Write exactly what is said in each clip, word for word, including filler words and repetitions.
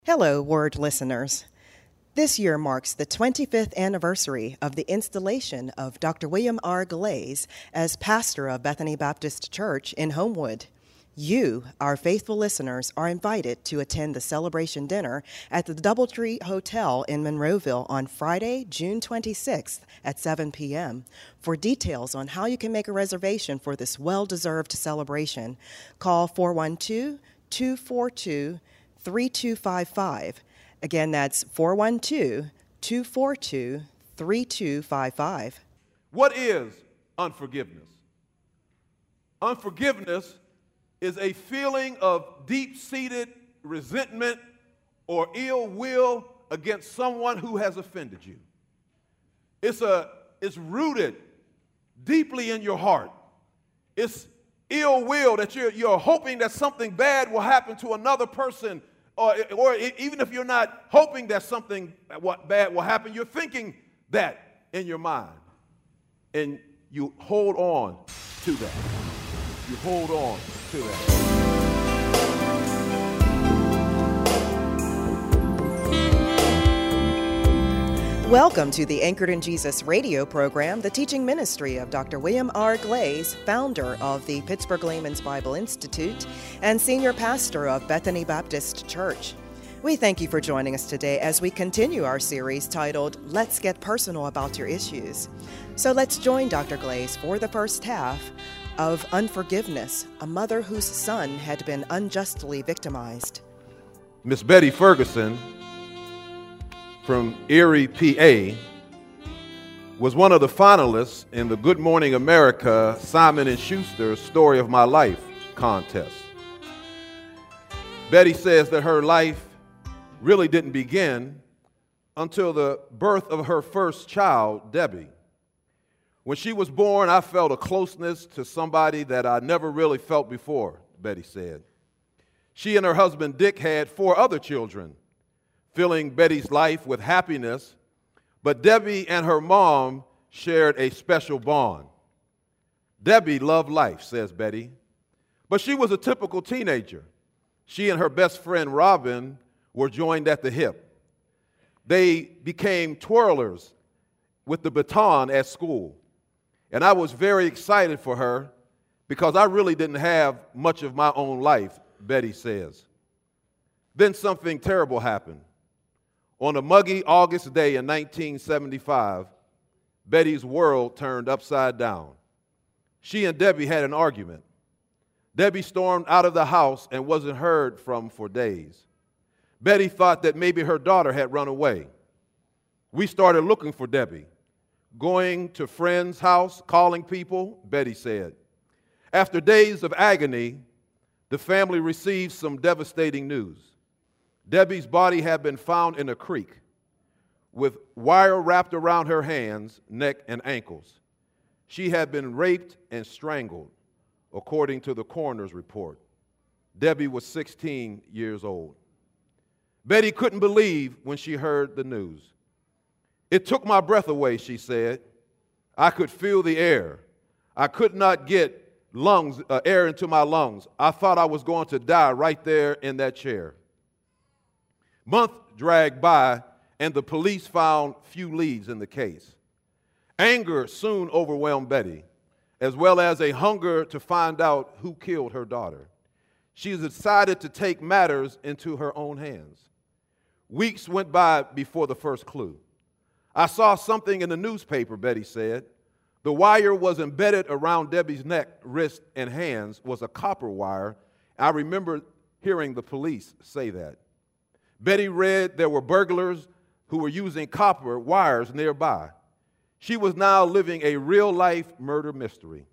Hello, Word listeners. This year marks the twenty-fifth anniversary of the installation of Doctor William R. Glaze as pastor of Bethany Baptist Church in Homewood. You, our faithful listeners, are invited to attend the celebration dinner at the Doubletree Hotel in Monroeville on Friday, June twenty-sixth at seven p.m. For details on how you can make a reservation for this well-deserved celebration, call four one two, two four two, three two five five. Again, that's four one two, two four two, three two five five. What is unforgiveness? Unforgiveness is a feeling of deep-seated resentment or ill will against someone who has offended you. It's a it's rooted deeply in your heart. It's ill will that you're you're hoping that something bad will happen to another person. Or, or even if you're not hoping that something bad will happen, you're thinking that in your mind. And you hold on to that. You hold on to that. Welcome to the Anchored in Jesus radio program, the teaching ministry of Doctor William R. Glaze, founder of the Pittsburgh Layman's Bible Institute and senior pastor of Bethany Baptist Church. We thank you for joining us today as we continue our series titled, Let's Get Personal About Your Issues. So let's join Doctor Glaze for the first half of Unforgiveness, a mother whose son had been unjustly victimized. Miss Betty Ferguson from Erie, P A, was one of the finalists in the Good Morning America Simon and Schuster Story of My Life contest. Betty says that her life really didn't begin until the birth of her first child, Debbie. When she was born, I felt a closeness to somebody that I never really felt before, Betty said. She and her husband, Dick, had four other children, filling Betty's life with happiness, but Debbie and her mom shared a special bond. Debbie loved life, says Betty, but she was a typical teenager. She and her best friend, Robin, were joined at the hip. They became twirlers with the baton at school, and I was very excited for her because I really didn't have much of my own life, Betty says. Then something terrible happened. On a muggy August day in nineteen seventy-five, Betty's world turned upside down. She and Debbie had an argument. Debbie stormed out of the house and wasn't heard from for days. Betty thought that maybe her daughter had run away. We started looking for Debbie, going to friends' house, calling people, Betty said. After days of agony, the family received some devastating news. Debbie's body had been found in a creek with wire wrapped around her hands, neck, and ankles. She had been raped and strangled, according to the coroner's report. Debbie was sixteen years old. Betty couldn't believe when she heard the news. It took my breath away, she said. I could feel the air. I could not get lungs, uh, air into my lungs. I thought I was going to die right there in that chair. Months dragged by, and the police found few leads in the case. Anger soon overwhelmed Betty, as well as a hunger to find out who killed her daughter. She decided to take matters into her own hands. Weeks went by before the first clue. I saw something in the newspaper, Betty said. The wire was embedded around Debbie's neck, wrist, and hands was a copper wire. I remember hearing the police say that. Betty read there were burglars who were using copper wires nearby. She was now living a real-life murder mystery.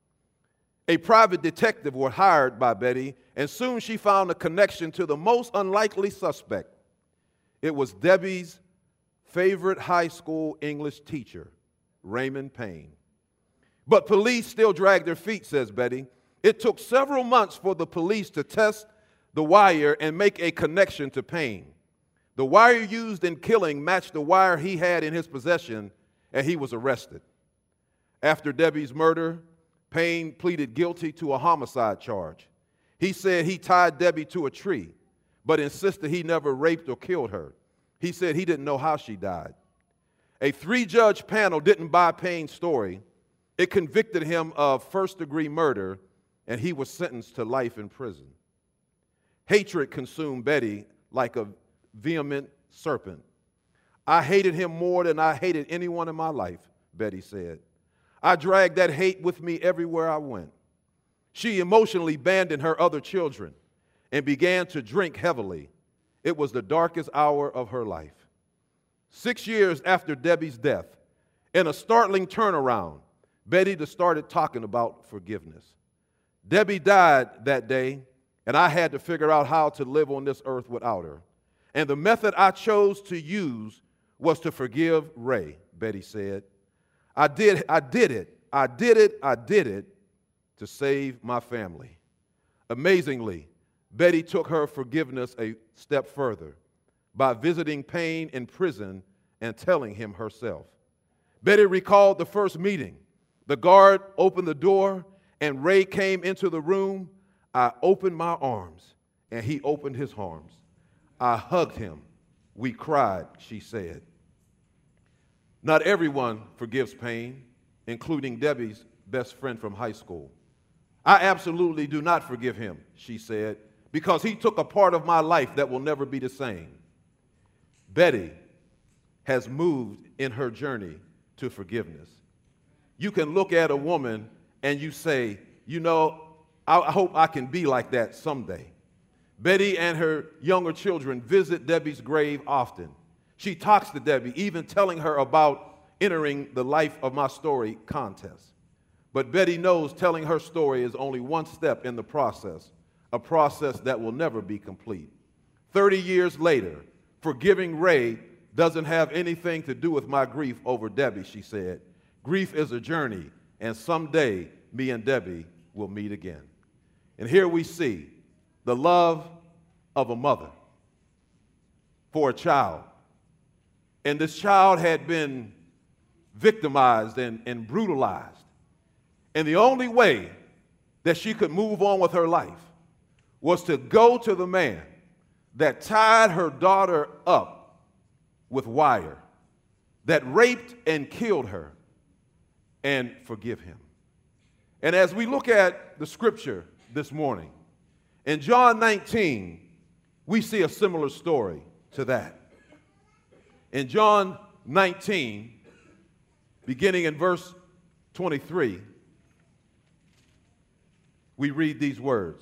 A private detective was hired by Betty, and soon she found a connection to the most unlikely suspect. It was Debbie's favorite high school English teacher, Raymond Payne. But police still dragged their feet, says Betty. It took several months for the police to test the wire and make a connection to Payne. The wire used in killing matched the wire he had in his possession, and he was arrested. After Debbie's murder, Payne pleaded guilty to a homicide charge. He said he tied Debbie to a tree, but insisted he never raped or killed her. He said he didn't know how she died. A three-judge panel didn't buy Payne's story. It convicted him of first-degree murder, and he was sentenced to life in prison. Hatred consumed Betty like a vehement serpent. I hated him more than I hated anyone in my life, Betty said. I dragged that hate with me everywhere I went. She emotionally abandoned her other children and began to drink heavily. It was the darkest hour of her life. Six years after Debbie's death, in a startling turnaround, Betty started talking about forgiveness. Debbie died that day, and I had to figure out how to live on this earth without her. And the method I chose to use was to forgive Ray, Betty said. I did, I did it, I did it, I did it to save my family. Amazingly, Betty took her forgiveness a step further by visiting Payne in prison and telling him herself. Betty recalled the first meeting. The guard opened the door, and Ray came into the room. I opened my arms, and he opened his arms. I hugged him. We cried, she said. Not everyone forgives Payne, including Debbie's best friend from high school. I absolutely do not forgive him, she said, because he took a part of my life that will never be the same. Betty has moved in her journey to forgiveness. You can look at a woman and you say, you know, I hope I can be like that someday. Betty and her younger children visit Debbie's grave often. She talks to Debbie, even telling her about entering the Life of My Story contest. But Betty knows telling her story is only one step in the process, a process that will never be complete. Thirty years later, forgiving Ray doesn't have anything to do with my grief over Debbie, she said. Grief is a journey, and someday me and Debbie will meet again. And here we see the love of a mother for a child. And this child had been victimized and, and brutalized. And the only way that she could move on with her life was to go to the man that tied her daughter up with wire, that raped and killed her, and forgive him. And as we look at the scripture this morning, in John nineteen, we see a similar story to that. In John nineteen, beginning in verse twenty-three, we read these words.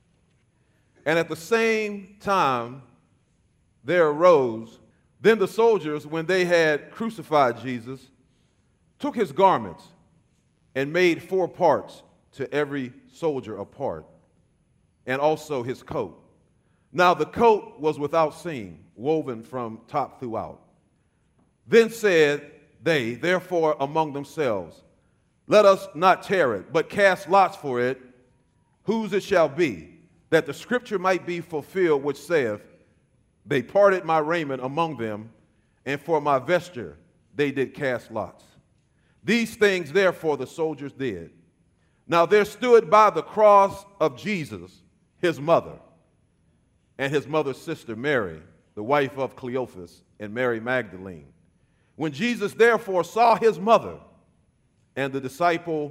And at the same time, there arose, then the soldiers, when they had crucified Jesus, took his garments and made four parts, to every soldier a part, and also his coat. Now the coat was without seam, woven from top throughout. Then said they, therefore, among themselves, let us not tear it, but cast lots for it, whose it shall be, that the scripture might be fulfilled, which saith, they parted my raiment among them, and for my vesture they did cast lots. These things, therefore, the soldiers did. Now there stood by the cross of Jesus his mother, and his mother's sister Mary, the wife of Cleophas, and Mary Magdalene. When Jesus therefore saw his mother and the disciple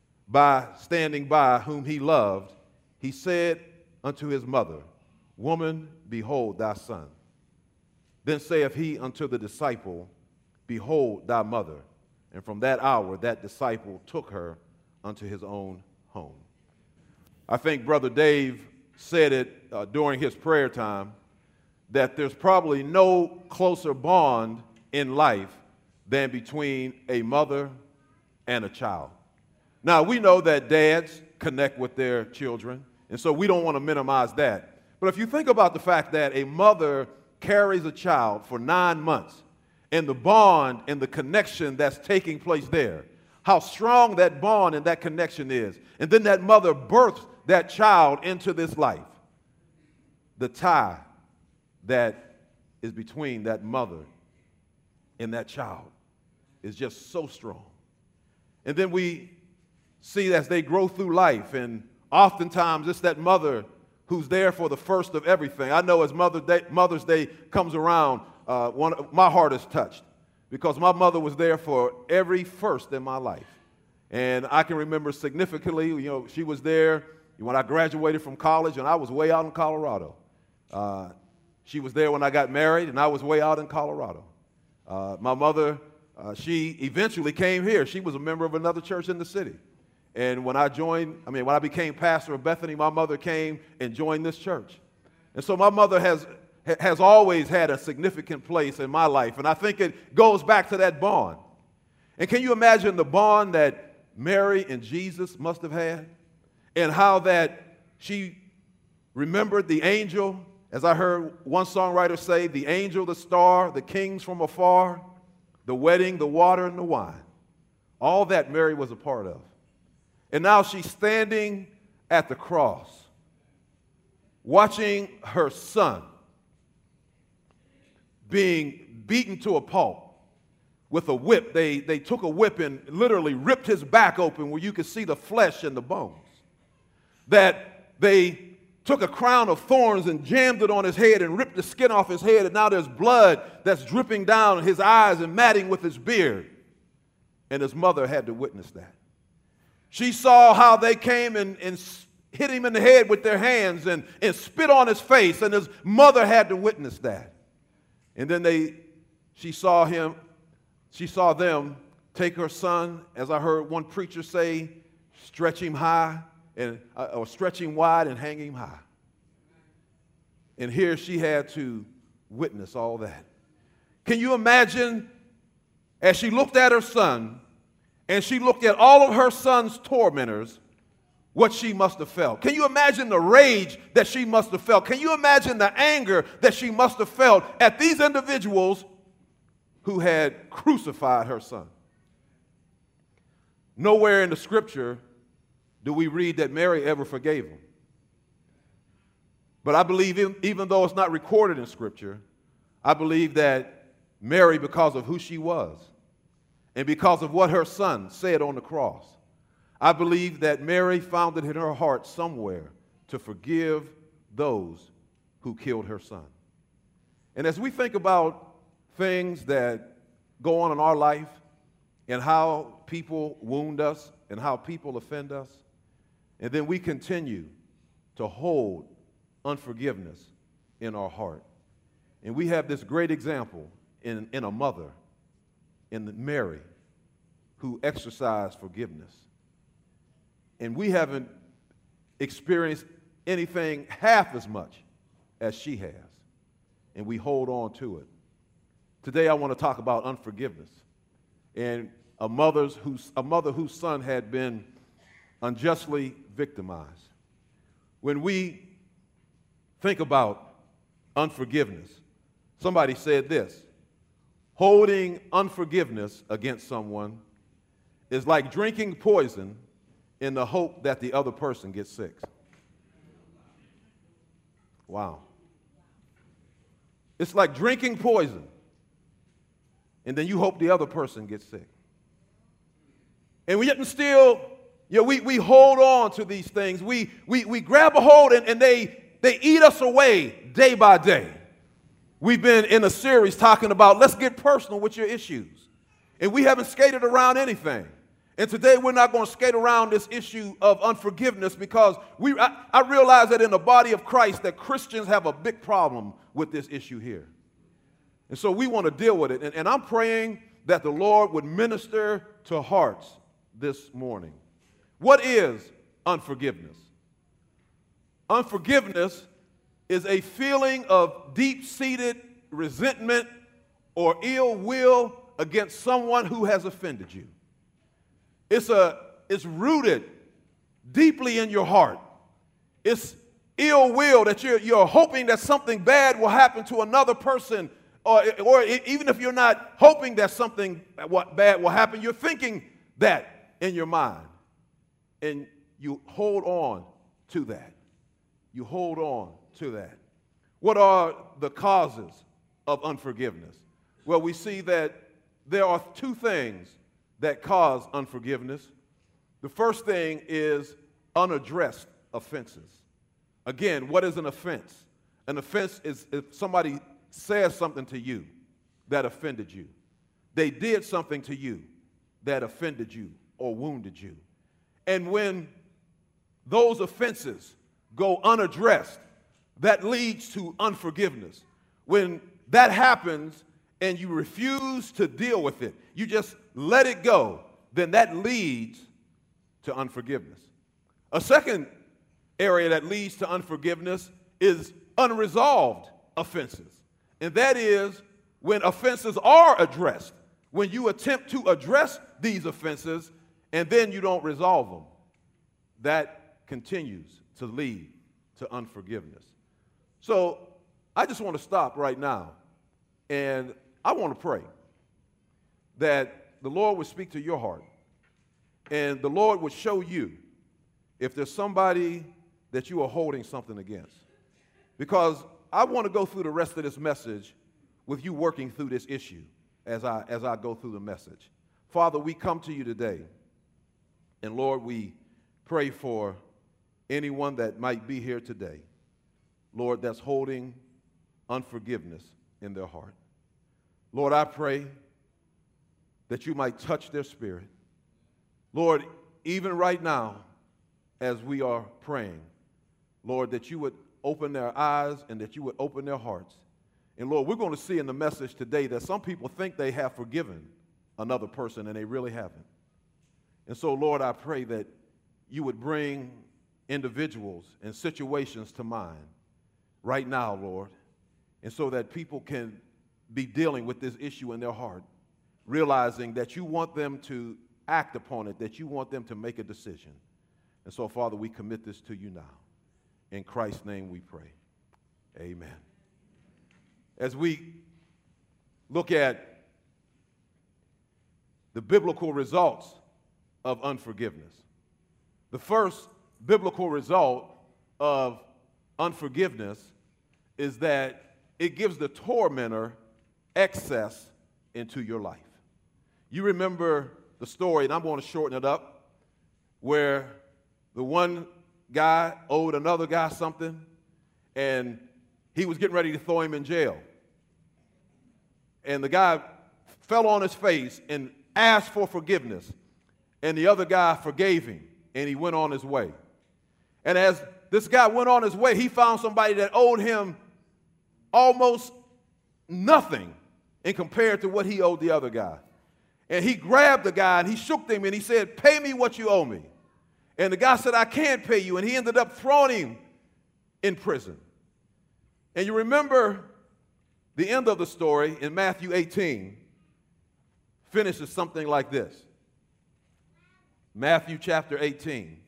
by standing by whom he loved, he said unto his mother, Woman, behold thy son. Then saith he unto the disciple, Behold thy mother. And from that hour that disciple took her unto his own home. I think Brother Dave said it uh, during his prayer time, that there's probably no closer bond in life than between a mother and a child. Now, we know that dads connect with their children, and so we don't want to minimize that. But if you think about the fact that a mother carries a child for nine months, and the bond and the connection that's taking place there, how strong that bond and that connection is, and then that mother births that child into this life, the tie that is between that mother and that child is just so strong. And then we see as they grow through life, and oftentimes it's that mother who's there for the first of everything. I know as Mother's Day, Mother's Day comes around, uh, one, my heart is touched because my mother was there for every first in my life. And I can remember significantly, you know, she was there when I graduated from college, and I was way out in Colorado. Uh, she was there when I got married, and I was way out in Colorado. Uh, my mother, uh, she eventually came here. She was a member of another church in the city. And when I joined, I mean, when I became pastor of Bethany, my mother came and joined this church. And so my mother has, has always had a significant place in my life. And I think it goes back to that bond. And can you imagine the bond that Mary and Jesus must have had? And how that she remembered the angel, as I heard one songwriter say, the angel, the star, the kings from afar, the wedding, the water, and the wine. All that Mary was a part of. And now she's standing at the cross, watching her son being beaten to a pulp with a whip. They, they took a whip and literally ripped his back open where you could see the flesh and the bones. That they took a crown of thorns and jammed it on his head and ripped the skin off his head, and now there's blood that's dripping down his eyes and matting with his beard. And his mother had to witness that. She saw how they came and, and hit him in the head with their hands and, and spit on his face, and his mother had to witness that. And then they, she saw him, she saw them take her son, as I heard one preacher say, stretch him high, and uh, or stretch him wide and hang him high. And here she had to witness all that. Can you imagine, as she looked at her son, and she looked at all of her son's tormentors, what she must have felt? Can you imagine the rage that she must have felt? Can you imagine the anger that she must have felt at these individuals who had crucified her son? Nowhere in the scripture do we read that Mary ever forgave him. But I believe, even, even though it's not recorded in scripture, I believe that Mary, because of who she was, and because of what her son said on the cross, I believe that Mary found it in her heart somewhere to forgive those who killed her son. And as we think about things that go on in our life and how people wound us and how people offend us, and then we continue to hold unforgiveness in our heart. And we have this great example in, in a mother, in Mary, who exercised forgiveness. And we haven't experienced anything half as much as she has. And we hold on to it. Today I want to talk about unforgiveness and a mother's whose, a mother whose son had been unjustly victimized. When we think about unforgiveness, somebody said this: holding unforgiveness against someone is like drinking poison in the hope that the other person gets sick. Wow. It's like drinking poison, and then you hope the other person gets sick. And we yet still, you know, we, we hold on to these things. We, we, we grab a hold, and, and they, they eat us away day by day. We've been in a series talking about let's get personal with your issues. And we haven't skated around anything. And today we're not going to skate around this issue of unforgiveness because we, I, I realize that in the body of Christ that Christians have a big problem with this issue here. And so we want to deal with it. And, and I'm praying that the Lord would minister to hearts this morning. What is unforgiveness? Unforgiveness is a feeling of deep-seated resentment or ill will against someone who has offended you. It's, a, it's rooted deeply in your heart. It's ill will that you're, you're hoping that something bad will happen to another person, or, or even if you're not hoping that something bad will happen, you're thinking that in your mind. And you hold on to that. You hold on to that. What are the causes of unforgiveness? Well, we see that there are two things that cause unforgiveness. The first thing is unaddressed offenses. Again, what is an offense? An offense is if somebody says something to you that offended you. They did something to you that offended you or wounded you. And when those offenses go unaddressed, that leads to unforgiveness. When that happens and you refuse to deal with it, you just let it go, then that leads to unforgiveness. A second area that leads to unforgiveness is unresolved offenses. And that is when offenses are addressed, when you attempt to address these offenses and then you don't resolve them, that continues to lead to unforgiveness. So I just want to stop right now, and I want to pray that the Lord would speak to your heart, and the Lord would show you if there's somebody that you are holding something against. Because I want to go through the rest of this message with you working through this issue as I, as I go through the message. Father, we come to you today, and Lord, we pray for anyone that might be here today, Lord, that's holding unforgiveness in their heart. Lord, I pray that you might touch their spirit. Lord, even right now, as we are praying, Lord, that you would open their eyes and that you would open their hearts. And Lord, we're going to see in the message today that some people think they have forgiven another person and they really haven't. And so, Lord, I pray that you would bring individuals and situations to mind right now, Lord, and so that people can be dealing with this issue in their heart, realizing that you want them to act upon it, that you want them to make a decision. And so, Father, we commit this to you now. In Christ's name we pray. Amen. As we look at the biblical results of unforgiveness, the first biblical result of unforgiveness is that it gives the tormentor access into your life. You remember the story, and I'm going to shorten it up, where the one guy owed another guy something, and he was getting ready to throw him in jail. And the guy fell on his face and asked for forgiveness, and the other guy forgave him, and he went on his way. And as this guy went on his way, he found somebody that owed him almost nothing in compared to what he owed the other guy. And he grabbed the guy and he shook him and he said, "Pay me what you owe me." And the guy said, "I can't pay you." And he ended up throwing him in prison. And you remember the end of the story in Matthew eighteen finishes something like this. Matthew chapter eighteen,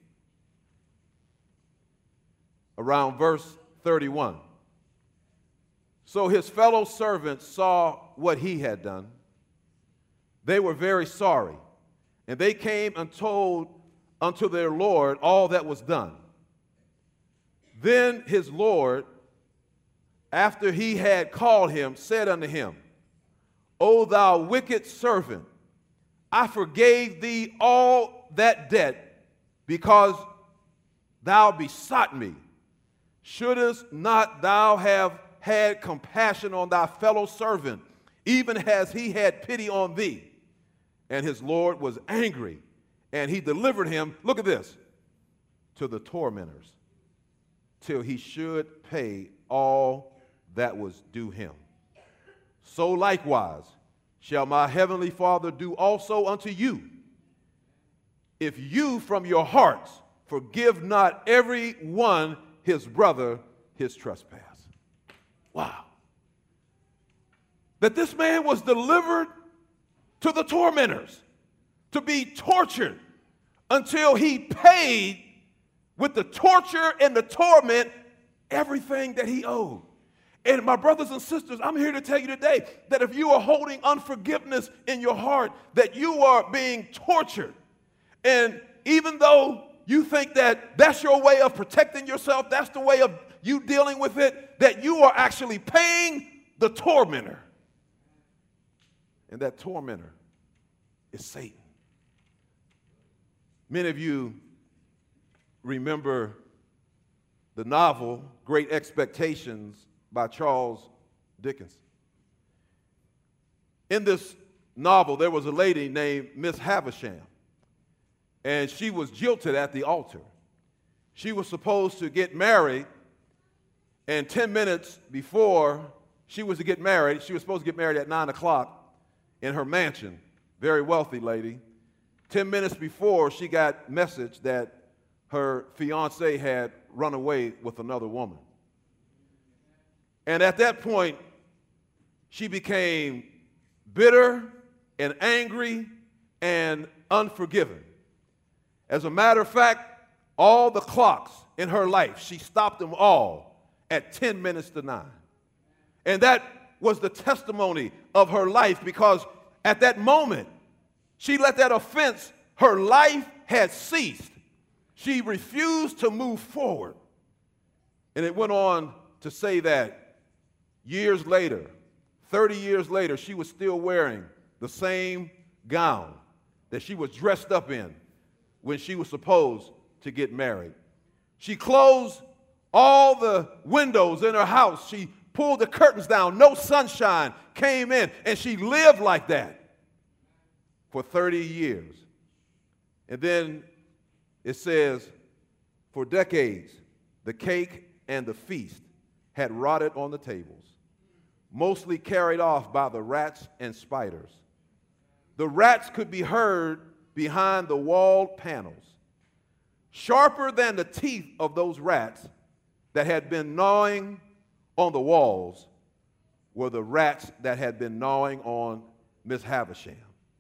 around verse thirty-one. So his fellow servants saw what he had done. They were very sorry, and they came and told unto their Lord all that was done. Then his Lord, after he had called him, said unto him, "O thou wicked servant, I forgave thee all that debt because thou besought me. Shouldest not thou have had compassion on thy fellow servant, even as he had pity on thee?" And his Lord was angry, and he delivered him, look at this, to the tormentors, till he should pay all that was due him. So likewise shall my heavenly Father do also unto you, if you from your hearts forgive not every one his brother his trespass. Wow. That this man was delivered to the tormentors, to be tortured until he paid with the torture and the torment everything that he owed. And my brothers and sisters, I'm here to tell you today that if you are holding unforgiveness in your heart, that you are being tortured. And even though you think that that's your way of protecting yourself, that's the way of you dealing with it, that you are actually paying the tormentor. And that tormentor is Satan. Many of you remember the novel Great Expectations by Charles Dickens. In this novel, there was a lady named Miss Havisham, and she was jilted at the altar. She was supposed to get married, and ten minutes before she was to get married, she was supposed to get married at nine o'clock in her mansion, very wealthy lady. ten minutes before, she got message that her fiance had run away with another woman. And at that point, she became bitter and angry and unforgiving. As a matter of fact, all the clocks in her life, she stopped them all at ten minutes to nine. And that was the testimony of her life, because at that moment, she let that offense, her life had ceased. She refused to move forward. And it went on to say that years later, thirty years later, she was still wearing the same gown that she was dressed up in when she was supposed to get married. She closed all the windows in her house. She pulled the curtains down. No sunshine came in. And she lived like that for thirty years. And then it says, for decades, the cake and the feast had rotted on the tables, mostly carried off by the rats and spiders. The rats could be heard behind the walled panels. Sharper than the teeth of those rats that had been gnawing on the walls were the rats that had been gnawing on Miss Havisham.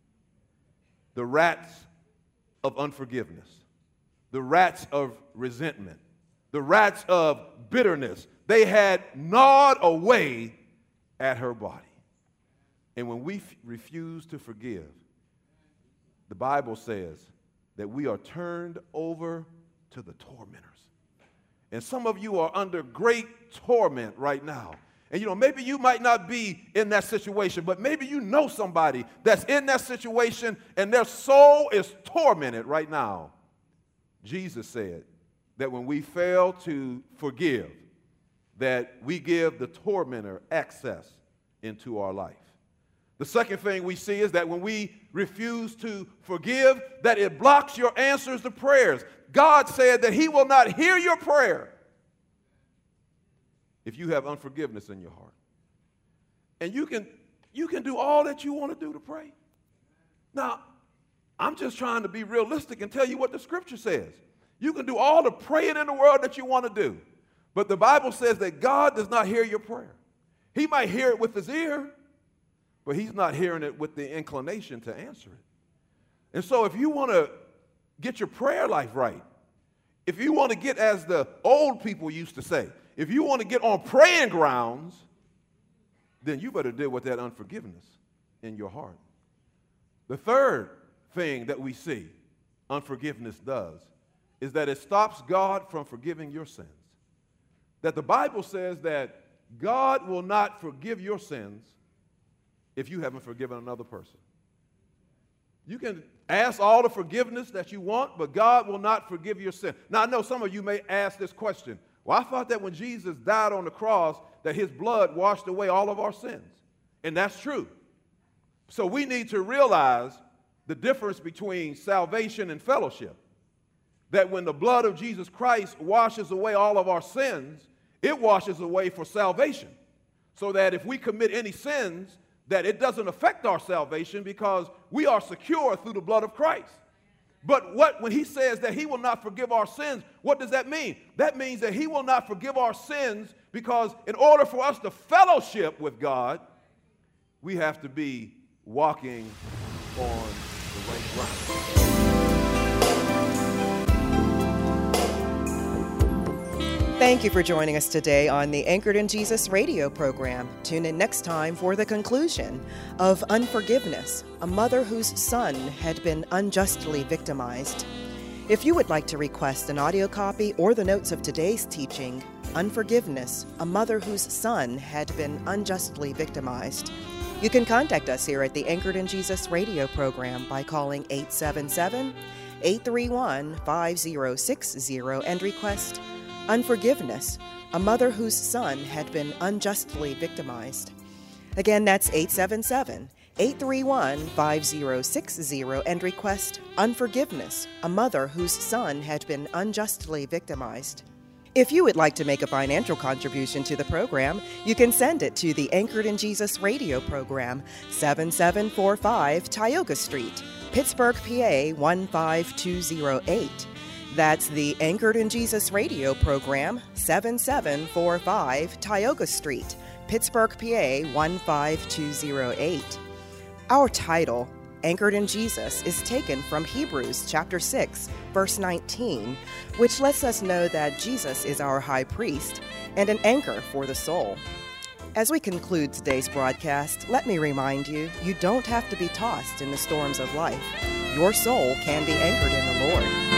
The rats of unforgiveness, the rats of resentment, the rats of bitterness. They had gnawed away at her body. And when we f- refuse to forgive, the Bible says that we are turned over to the tormentors. And some of you are under great torment right now. And you know, maybe you might not be in that situation, but maybe you know somebody that's in that situation and their soul is tormented right now. Jesus said that when we fail to forgive, that we give the tormentor access into our life. The second thing we see is that when we refuse to forgive, that it blocks your answers to prayers. God said that he will not hear your prayer if you have unforgiveness in your heart. And you can, you can do all that you want to do to pray. Now, I'm just trying to be realistic and tell you what the scripture says. You can do all the praying in the world that you want to do, but the Bible says that God does not hear your prayer. He might hear it with his ear, but he's not hearing it with the inclination to answer it. And so if you want to get your prayer life right, if you want to get, as the old people used to say, if you want to get on praying grounds, then you better deal with that unforgiveness in your heart. The third thing that we see unforgiveness does is that it stops God from forgiving your sins. That the Bible says that God will not forgive your sins if you haven't forgiven another person. You can ask all the forgiveness that you want, but God will not forgive your sin. Now, I know some of you may ask this question. Well, I thought that when Jesus died on the cross, that his blood washed away all of our sins. And that's true. So we need to realize the difference between salvation and fellowship. That when the blood of Jesus Christ washes away all of our sins, it washes away for salvation. So that if we commit any sins, that it doesn't affect our salvation because we are secure through the blood of Christ. But what when he says that he will not forgive our sins, what does that mean? That means that he will not forgive our sins because in order for us to fellowship with God, we have to be walking on the right ground. Thank you for joining us today on the Anchored in Jesus radio program. Tune in next time for the conclusion of Unforgiveness, a mother whose son had been unjustly victimized. If you would like to request an audio copy or the notes of today's teaching, Unforgiveness, a mother whose son had been unjustly victimized, you can contact us here at the Anchored in Jesus radio program by calling eight seven seven, eight three one, five zero six zero and request unforgiveness, a mother whose son had been unjustly victimized. Again, that's eight seven seven, eight three one, five zero six zero and request unforgiveness, a mother whose son had been unjustly victimized. If you would like to make a financial contribution to the program, you can send it to the Anchored in Jesus radio program, seven seven four five Tioga Street, Pittsburgh, P A one five two zero eight. That's the Anchored in Jesus radio program, seven seven four five Tioga Street, Pittsburgh, P A one five two zero eight. Our title, Anchored in Jesus, is taken from Hebrews chapter six, verse nineteen, which lets us know that Jesus is our high priest and an anchor for the soul. As we conclude today's broadcast, let me remind you, you don't have to be tossed in the storms of life. Your soul can be anchored in the Lord.